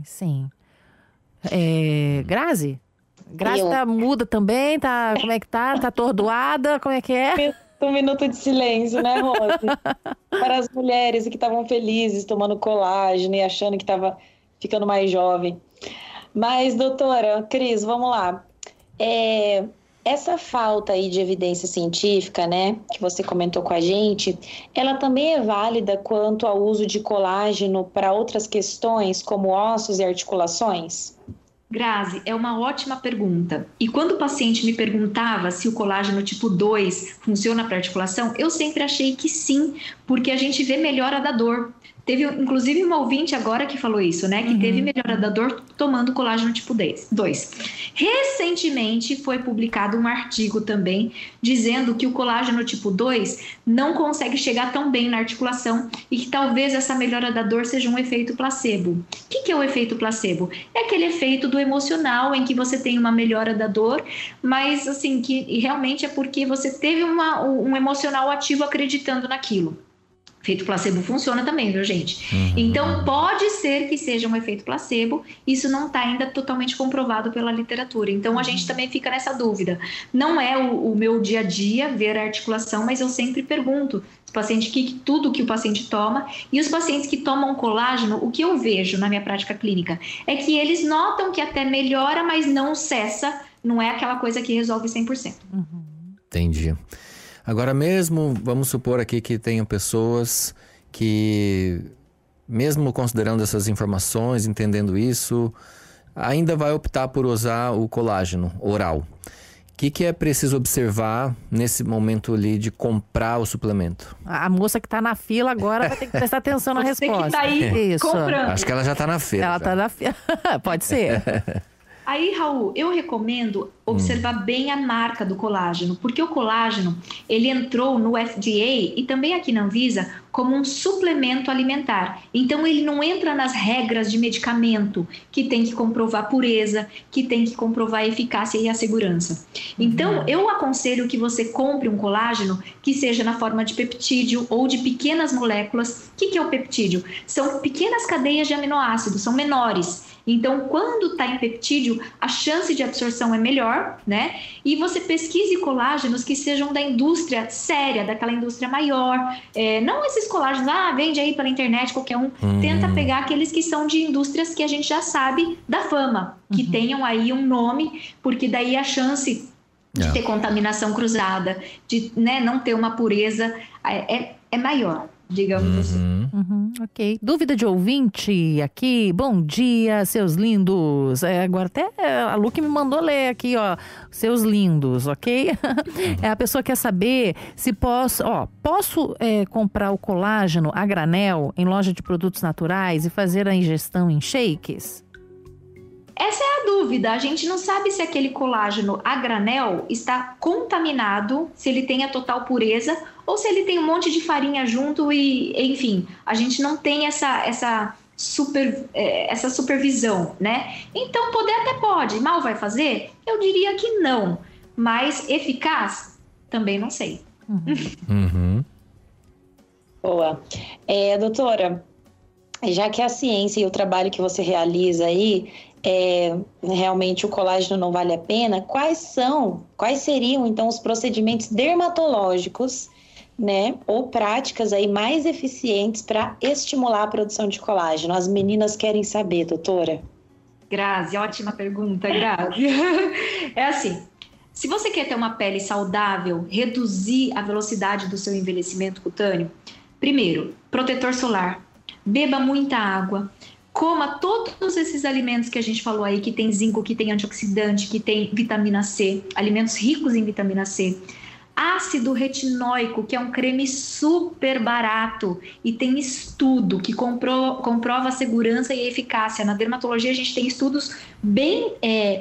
B: Grazi? Grazi tá muda também? Tá, como é que tá? Tá atordoada? Como é que é?
D: Um minuto de silêncio, né, Rose? Para as mulheres que estavam felizes tomando colágeno e achando que estava ficando mais jovem. Mas, doutora Cris, vamos lá. Essa falta aí de evidência científica, né, que você comentou com a gente, ela também é válida quanto ao uso de colágeno para outras questões, como ossos e articulações?
E: Grazi, é uma ótima pergunta. E quando o paciente me perguntava se o colágeno tipo 2 funciona para articulação, eu sempre achei que sim, porque a gente vê melhora da dor. Teve, inclusive, uma ouvinte agora que falou isso, né? Que teve melhora da dor tomando colágeno tipo 2. Recentemente foi publicado um artigo também dizendo que o colágeno tipo 2 não consegue chegar tão bem na articulação e que talvez essa melhora da dor seja um efeito placebo. O que é o efeito placebo? É aquele efeito do emocional em que você tem uma melhora da dor, mas assim, que realmente é porque você teve um emocional ativo acreditando naquilo. Efeito placebo funciona também, viu, gente? Então, pode ser que seja um efeito placebo, isso não está ainda totalmente comprovado pela literatura. Então, a gente também fica nessa dúvida. Não é o meu dia a dia ver a articulação, mas eu sempre pergunto o paciente tudo que o paciente toma. E os pacientes que tomam colágeno, o que eu vejo na minha prática clínica é que eles notam que até melhora, mas não cessa não é aquela coisa que resolve 100%.
C: Entendi. Agora mesmo, vamos supor aqui que tenham pessoas que, mesmo considerando essas informações, entendendo isso, ainda vai optar por usar o colágeno oral. O que é preciso observar nesse momento ali de comprar o suplemento?
B: A moça que tá na fila agora vai ter que prestar atenção na resposta.
E: Você que tá aí comprando.
C: Acho que ela já tá na fila.
B: Ela tá na fila. Pode ser.
E: Aí, Raul, eu recomendo observar bem a marca do colágeno, porque o colágeno, ele entrou no FDA e também aqui na Anvisa como um suplemento alimentar. Então, ele não entra nas regras de medicamento, que tem que comprovar a pureza, que tem que comprovar a eficácia e a segurança. Então, eu aconselho que você compre um colágeno que seja na forma de peptídeo ou de pequenas moléculas. O que é o peptídeo? São pequenas cadeias de aminoácidos, são menores. Então, quando está em peptídeo, a chance de absorção é melhor, né? E você pesquise colágenos que sejam da indústria séria, daquela indústria maior. Não esses colágenos, vende aí pela internet, qualquer um. Tenta pegar aqueles que são de indústrias que a gente já sabe da fama, que tenham aí um nome, porque daí a chance de ter contaminação cruzada, de, né, não ter uma pureza, é maior. Digamos assim.
B: Ok. Dúvida de ouvinte aqui. Bom dia, seus lindos. Agora até a Lu que me mandou ler aqui, ó. Seus lindos, ok? A pessoa quer saber se posso comprar o colágeno a granel em loja de produtos naturais e fazer a ingestão em shakes?
E: Essa é a dúvida. A gente não sabe se aquele colágeno a granel está contaminado, se ele tem a total pureza ou se ele tem um monte de farinha junto e, enfim, a gente não tem essa supervisão, né? Então, poder até pode. Mal vai fazer? Eu diria que não. Mas eficaz? Também não sei.
D: Boa. Doutora, já que a ciência e o trabalho que você realiza aí, realmente o colágeno não vale a pena, quais seriam então os procedimentos dermatológicos, né, ou práticas aí mais eficientes para estimular a produção de colágeno? As meninas querem saber, doutora.
E: Grazi, ótima pergunta, Grazi. É assim, se você quer ter uma pele saudável, reduzir a velocidade do seu envelhecimento cutâneo, primeiro, protetor solar, beba muita água, coma todos esses alimentos que a gente falou aí, que tem zinco, que tem antioxidante, que tem vitamina C, alimentos ricos em vitamina C. Ácido retinóico, que é um creme super barato e tem estudo que comprova a segurança e a eficácia. Na dermatologia a gente tem estudos bem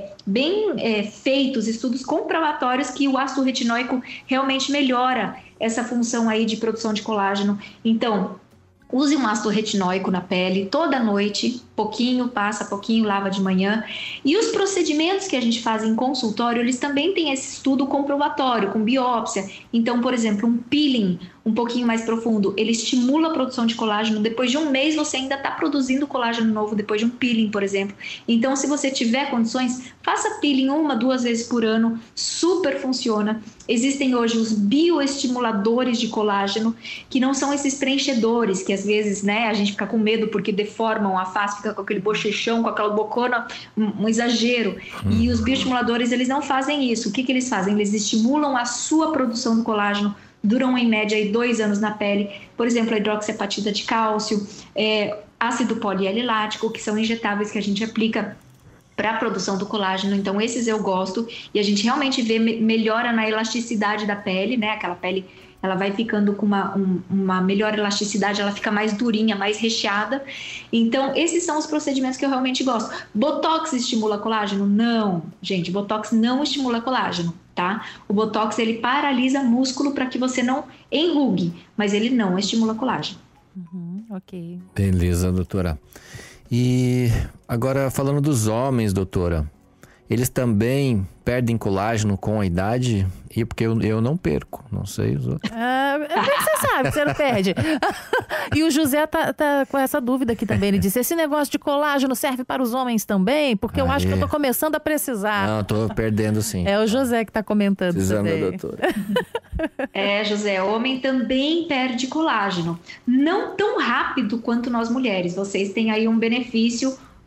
E: feitos, estudos comprobatórios que o ácido retinóico realmente melhora essa função aí de produção de colágeno. Então, use um ácido retinóico na pele toda noite, pouquinho, passa pouquinho, lava de manhã. E os procedimentos que a gente faz em consultório, eles também têm esse estudo comprobatório, com biópsia. Então, por exemplo, um peeling um pouquinho mais profundo, ele estimula a produção de colágeno. Depois de um mês, você ainda está produzindo colágeno novo, depois de um peeling, por exemplo. Então, se você tiver condições, faça peeling 1, 2 vezes por ano, super funciona. Existem hoje os bioestimuladores de colágeno, que não são esses preenchedores, que às vezes, né, a gente fica com medo porque deformam a face, fica com aquele bochechão, com aquela bocona, um exagero. E os bioestimuladores, eles não fazem isso. O que eles fazem? Eles estimulam a sua produção do colágeno, duram em média aí 2 anos na pele. Por exemplo, a hidroxiapatita de cálcio, ácido polialilático, que são injetáveis que a gente aplica para a produção do colágeno. Então, esses eu gosto. E a gente realmente vê melhora na elasticidade da pele, né? Aquela pele, ela vai ficando com uma melhor elasticidade, ela fica mais durinha, mais recheada. Então, esses são os procedimentos que eu realmente gosto. Botox estimula colágeno? Não, gente, Botox não estimula colágeno, tá? O Botox, ele paralisa músculo para que você não enrugue, mas ele não estimula colágeno.
B: Ok.
C: Beleza, doutora. E agora, falando dos homens, doutora, eles também perdem colágeno com a idade? E porque eu não perco, não sei os outros.
B: Como é que você sabe que você não perde? E o José tá com essa dúvida aqui também. Ele disse, esse negócio de colágeno serve para os homens também? Porque eu acho que eu tô começando a precisar.
C: Não, tô perdendo sim.
B: É o José que tá comentando
C: Precisando
B: também.
C: da doutora.
E: José, homem também perde colágeno. Não tão rápido quanto nós mulheres. Vocês têm aí um benefício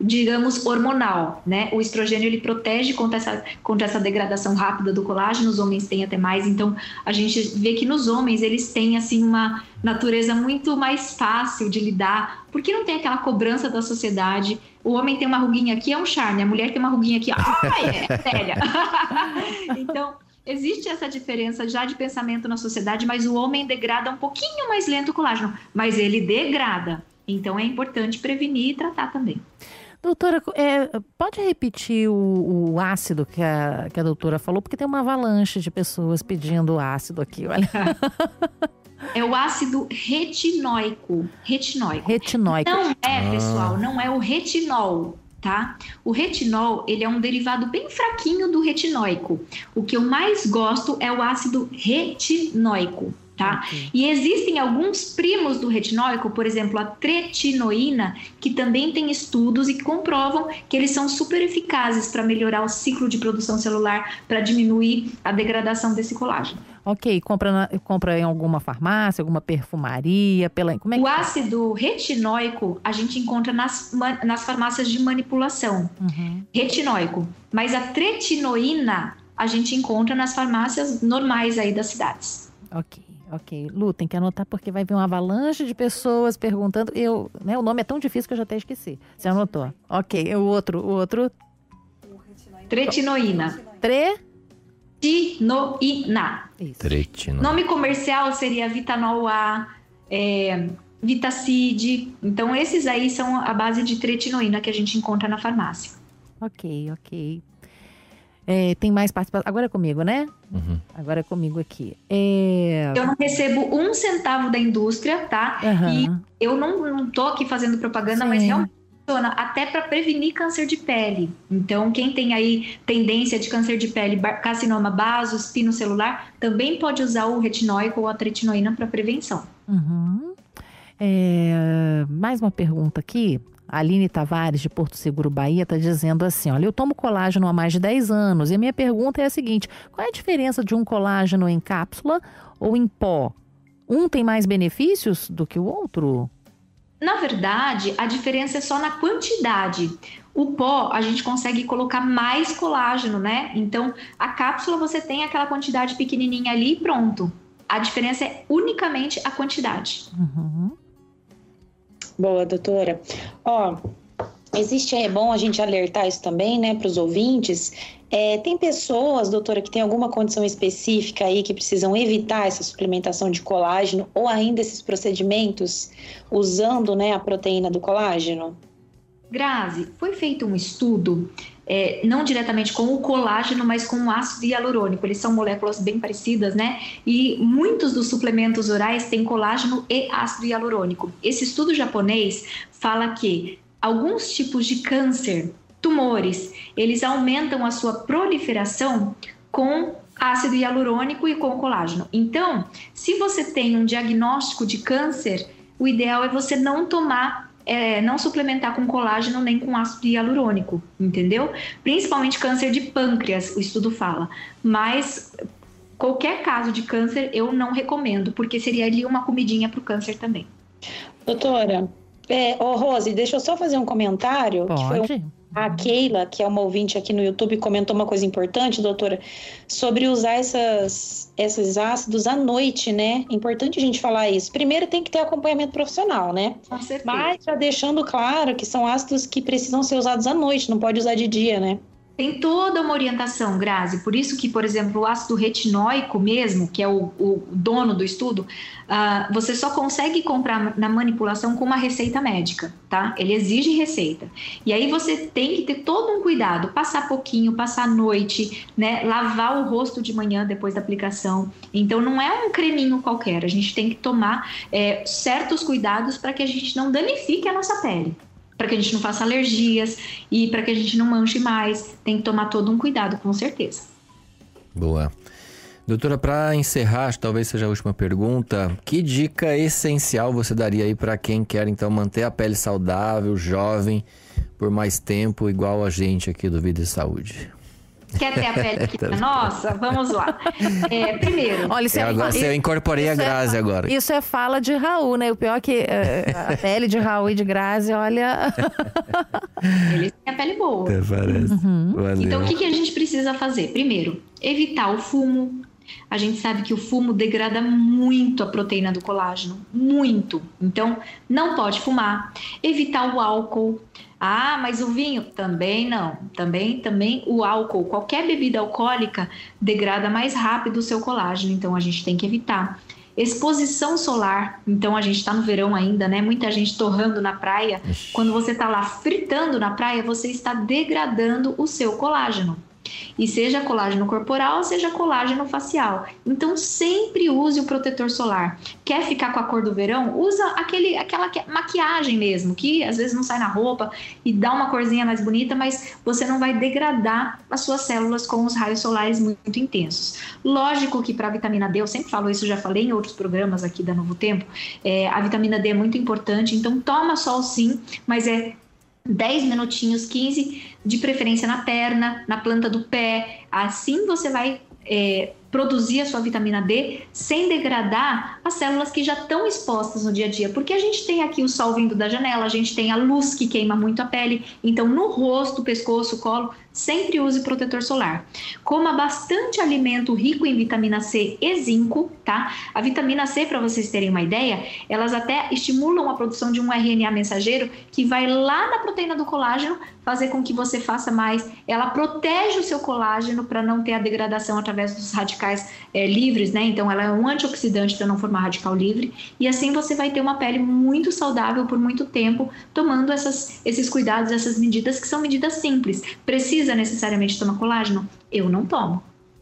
E: digamos, hormonal, né? O estrogênio, ele protege contra essa degradação rápida do colágeno, os homens têm até mais, então a gente vê que nos homens eles têm, assim, uma natureza muito mais fácil de lidar, porque não tem aquela cobrança da sociedade. O homem tem uma ruguinha aqui, é um charme, a mulher tem uma ruguinha aqui, é séria. Então, existe essa diferença já de pensamento na sociedade, mas o homem degrada um pouquinho mais lento o colágeno, mas ele degrada. Então, é importante prevenir e tratar também.
B: Doutora, pode repetir o ácido que a doutora falou? Porque tem uma avalanche de pessoas pedindo ácido aqui, olha.
E: É o ácido retinóico. Retinóico.
B: Não
E: é, pessoal, não é o retinol, tá? O retinol, ele é um derivado bem fraquinho do retinóico. O que eu mais gosto é o ácido retinóico. Tá? Okay. E existem alguns primos do retinóico, por exemplo, a tretinoína, que também tem estudos e que comprovam que eles são super eficazes para melhorar o ciclo de produção celular, para diminuir a degradação desse colágeno.
B: Ok, compra em alguma farmácia, alguma perfumaria? Como é que...
E: O ácido retinóico a gente encontra nas farmácias de manipulação, retinóico. Mas a tretinoína a gente encontra nas farmácias normais aí das cidades.
B: Ok. Lu, tem que anotar porque vai vir uma avalanche de pessoas perguntando. O nome é tão difícil que eu já até esqueci. Você anotou? Ok, o outro.
E: Tretinoína. Tretinoína. Nome comercial seria Vitanol A, Vitacid. Então, esses aí são a base de tretinoína que a gente encontra na farmácia.
B: Ok. Tem mais participação. Agora é comigo, né? Agora é comigo aqui.
E: Eu não recebo 1 centavo da indústria, tá? E eu não tô aqui fazendo propaganda, mas realmente funciona até para prevenir câncer de pele. Então, quem tem aí tendência de câncer de pele, carcinoma baso, espinocelular, também pode usar o retinóico ou a tretinoína para prevenção.
B: Mais uma pergunta aqui. A Aline Tavares, de Porto Seguro, Bahia, está dizendo assim, olha, eu tomo colágeno há mais de 10 anos e a minha pergunta é a seguinte, qual é a diferença de um colágeno em cápsula ou em pó? Um tem mais benefícios do que o outro?
E: Na verdade, a diferença é só na quantidade. O pó, a gente consegue colocar mais colágeno, né? Então, a cápsula você tem aquela quantidade pequenininha ali e pronto. A diferença é unicamente a quantidade.
D: Boa, doutora. É bom a gente alertar isso também, né, para os ouvintes. Tem pessoas, doutora, que tem alguma condição específica aí que precisam evitar essa suplementação de colágeno ou ainda esses procedimentos usando, né, a proteína do colágeno?
E: Grazi, foi feito um estudo, não diretamente com o colágeno, mas com o ácido hialurônico. Eles são moléculas bem parecidas, né? E muitos dos suplementos orais têm colágeno e ácido hialurônico. Esse estudo japonês fala que alguns tipos de câncer, tumores, eles aumentam a sua proliferação com ácido hialurônico e com colágeno. Então, se você tem um diagnóstico de câncer, o ideal é você não não suplementar com colágeno nem com ácido hialurônico, entendeu? Principalmente câncer de pâncreas, o estudo fala. Mas qualquer caso de câncer eu não recomendo, porque seria ali uma comidinha para o câncer também.
D: Doutora, Rose, deixa eu só fazer um comentário.
B: Pode.
D: A Keila, que é uma ouvinte aqui no YouTube, comentou uma coisa importante, doutora, sobre usar esses ácidos à noite, né? Importante a gente falar isso. Primeiro tem que ter acompanhamento profissional, né?
E: Com certeza.
D: Mas já deixando claro que são ácidos que precisam ser usados à noite, não pode usar de dia, né?
E: Tem toda uma orientação, Grazi. Por isso que, por exemplo, o ácido retinóico mesmo, que é o dono do estudo, você só consegue comprar na manipulação com uma receita médica, tá? Ele exige receita. E aí você tem que ter todo um cuidado, passar pouquinho, passar à noite, né? Lavar o rosto de manhã depois da aplicação. Então não é um creminho qualquer, a gente tem que tomar certos cuidados para que a gente não danifique a nossa pele. Para que a gente não faça alergias e para que a gente não manche mais. Tem que tomar todo um cuidado, com certeza.
C: Boa. Doutora, para encerrar, talvez seja a última pergunta, que dica essencial você daria aí para quem quer, então, manter a pele saudável, jovem, por mais tempo, igual a gente aqui do Vida e Saúde?
E: Quer ter a pele que é nossa? Vamos lá. Primeiro...
B: Olha,
C: eu incorporei a Grazi agora.
B: Isso é fala de Raul, né? O pior é que a pele de Raul e de Grazi, olha...
E: Eles têm a pele boa.
C: Parece.
E: Então, o que a gente precisa fazer? Primeiro, evitar o fumo. A gente sabe que o fumo degrada muito a proteína do colágeno, muito. Então, não pode fumar. Evitar o álcool. Ah, mas o vinho? Também não. Também o álcool, qualquer bebida alcoólica degrada mais rápido o seu colágeno. Então, a gente tem que evitar. Exposição solar. Então, a gente está no verão ainda, né? Muita gente torrando na praia. Quando você está lá fritando na praia, você está degradando o seu colágeno. E seja colágeno corporal, seja colágeno facial. Então, sempre use o protetor solar. Quer ficar com a cor do verão? Usa aquela maquiagem mesmo, que às vezes não sai na roupa e dá uma corzinha mais bonita, mas você não vai degradar as suas células com os raios solares muito intensos. Lógico que para a vitamina D, eu sempre falo isso, já falei em outros programas aqui da Novo Tempo, a vitamina D é muito importante, então toma sol sim, mas 10 minutinhos, 15, de preferência na perna, na planta do pé. Assim você vai produzir a sua vitamina D sem degradar as células que já estão expostas no dia a dia. Porque a gente tem aqui o sol vindo da janela, a gente tem a luz que queima muito a pele. Então, no rosto, pescoço, colo, sempre use protetor solar. Coma bastante alimento rico em vitamina C e zinco, tá? A vitamina C, para vocês terem uma ideia, elas até estimulam a produção de um RNA mensageiro que vai lá na proteína do colágeno fazer com que você faça mais. Ela protege o seu colágeno para não ter a degradação através dos radicais livres, né? Então, ela é um antioxidante para não formar radical livre. E assim você vai ter uma pele muito saudável por muito tempo, tomando esses cuidados, essas medidas que são medidas simples. Precisa necessariamente tomar colágeno? Eu não tomo.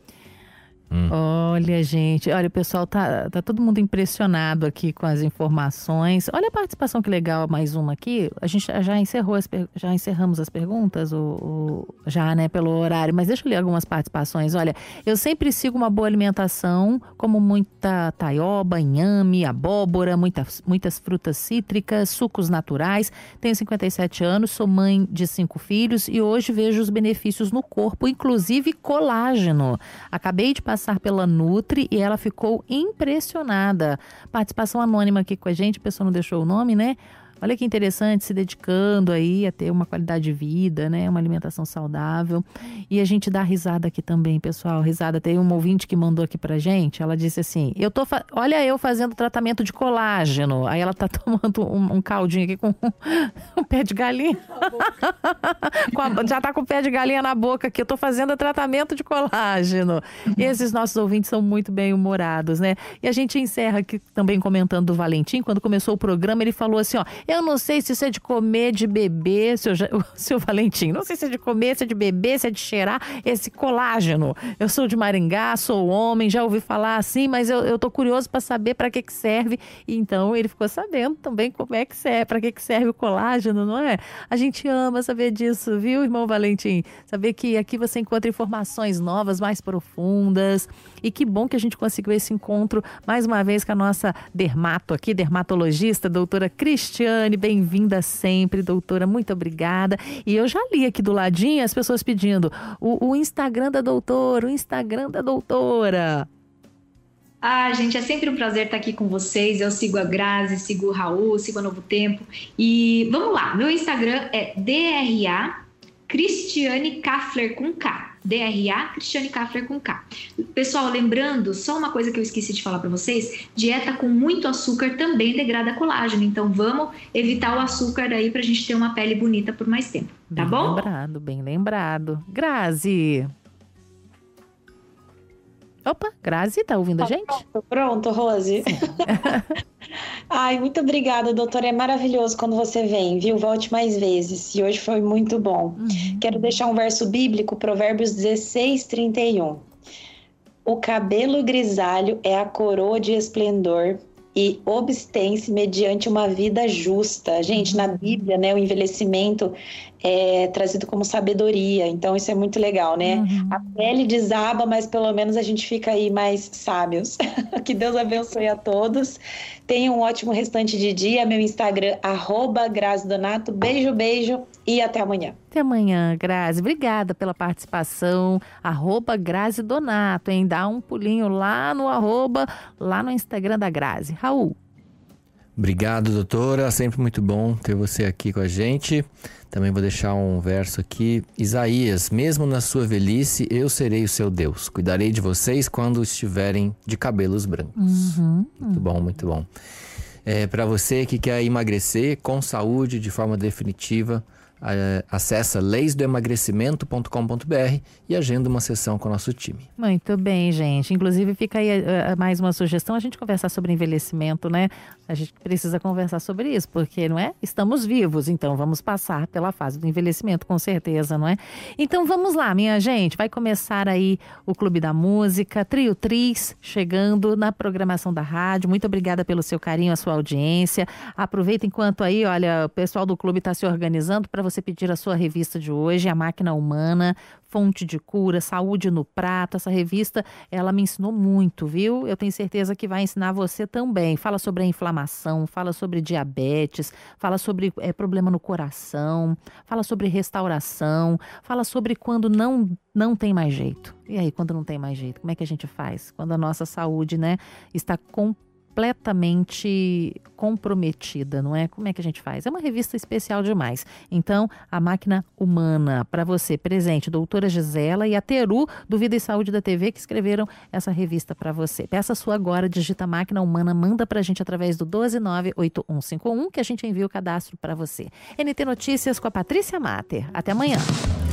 B: Olha, gente, olha, o pessoal tá todo mundo impressionado aqui com as informações. Olha a participação, que legal, mais uma aqui. A gente já encerramos as perguntas, já, né, pelo horário, mas deixa eu ler algumas participações. Olha, eu sempre sigo uma boa alimentação, como muita taioba, inhame, abóbora, muitas frutas cítricas, sucos naturais. Tenho 57 anos, sou mãe de 5 filhos e hoje vejo os benefícios no corpo, inclusive colágeno. Acabei de passar pela Nutri e ela ficou impressionada. Participação anônima aqui com a gente, a pessoa não deixou o nome, né? Olha que interessante, se dedicando aí a ter uma qualidade de vida, né? Uma alimentação saudável. E a gente dá risada aqui também, pessoal. Risada, tem uma ouvinte que mandou aqui pra gente. Ela disse assim, olha eu fazendo tratamento de colágeno. Aí ela tá tomando um caldinho aqui com um pé de galinha. Já tá com o pé de galinha na boca aqui. Eu tô fazendo tratamento de colágeno. E esses nossos ouvintes são muito bem-humorados, né? E a gente encerra aqui também comentando do Valentim. Quando começou o programa, ele falou assim, ó, eu não sei se isso é de comer, de beber, seu Valentim. Não sei se é de comer, se é de beber, se é de cheirar esse colágeno. Eu sou de Maringá, sou homem, já ouvi falar assim, mas eu tô curioso para saber para que serve. Então, ele ficou sabendo também como é que serve, para que serve o colágeno, não é? A gente ama saber disso, viu, irmão Valentim? Saber que aqui você encontra informações novas, mais profundas. E que bom que a gente conseguiu esse encontro, mais uma vez, com a nossa dermatologista, doutora Cristiane. Bem-vinda sempre, doutora, muito obrigada. E eu já li aqui do ladinho as pessoas pedindo o Instagram da doutora,
E: Ah, gente, é sempre um prazer estar aqui com vocês. Eu sigo a Grazi, sigo o Raul, sigo a Novo Tempo. E vamos lá, meu Instagram é DRA Cristiane Kaffler com K. DRA Cristiane Kaffler com K. Pessoal, lembrando, só uma coisa que eu esqueci de falar para vocês, dieta com muito açúcar também degrada colágeno, então vamos evitar o açúcar aí pra gente ter uma pele bonita por mais tempo, tá bom?
B: Bem lembrado. Grazi. Opa, Grazi, tá ouvindo a gente?
D: Pronto, Rose. Ai, muito obrigada, doutora. É maravilhoso quando você vem, viu? Volte mais vezes. E hoje foi muito bom. Quero deixar um verso bíblico, Provérbios 16:31. O cabelo grisalho é a coroa de esplendor e obstém-se mediante uma vida justa. Gente, na Bíblia, né, o envelhecimento trazido como sabedoria. Então isso é muito legal, né? A pele desaba, mas pelo menos a gente fica aí mais sábios. Que Deus abençoe a todos. Tenham um ótimo restante de dia. Meu Instagram, @GraziDonato. Beijo, beijo e até amanhã.
B: Até amanhã, Grazi. Obrigada pela participação. @GraziDonato, hein? Dá um pulinho lá no lá no Instagram da Grazi. Raul.
C: Obrigado, doutora. Sempre muito bom ter você aqui com a gente. Também vou deixar um verso aqui. Isaías, mesmo na sua velhice, eu serei o seu Deus. Cuidarei de vocês quando estiverem de cabelos brancos. Muito bom, muito bom. Para você que quer emagrecer com saúde de forma definitiva, acessa leisdoemagrecimento.com.br e agenda uma sessão com o nosso time.
B: Muito bem, gente. Inclusive, fica aí mais uma sugestão, a gente conversar sobre envelhecimento, né? A gente precisa conversar sobre isso, porque, não é? Estamos vivos, então vamos passar pela fase do envelhecimento, com certeza, não é? Então, vamos lá, minha gente. Vai começar aí o Clube da Música, Trio Tris, chegando na programação da rádio. Muito obrigada pelo seu carinho, a sua audiência. Aproveita enquanto aí, olha, o pessoal do clube está se organizando para você pedir a sua revista de hoje, A Máquina Humana, Fonte de Cura, Saúde no Prato. Essa revista, ela me ensinou muito, viu? Eu tenho certeza que vai ensinar você também. Fala sobre a inflamação, fala sobre diabetes, fala sobre problema no coração, fala sobre restauração, fala sobre quando não tem mais jeito. E aí, quando não tem mais jeito, como é que a gente faz? Quando a nossa saúde, né, está completamente comprometida, não é? Como é que a gente faz? É uma revista especial demais. Então, A Máquina Humana, para você, presente, doutora Gisela e a Teru, do Vida e Saúde da TV, que escreveram essa revista para você. Peça a sua agora, digita Máquina Humana, manda pra gente através do 1298151, que a gente envia o cadastro para você. NT Notícias com a Patrícia Mater. Até amanhã.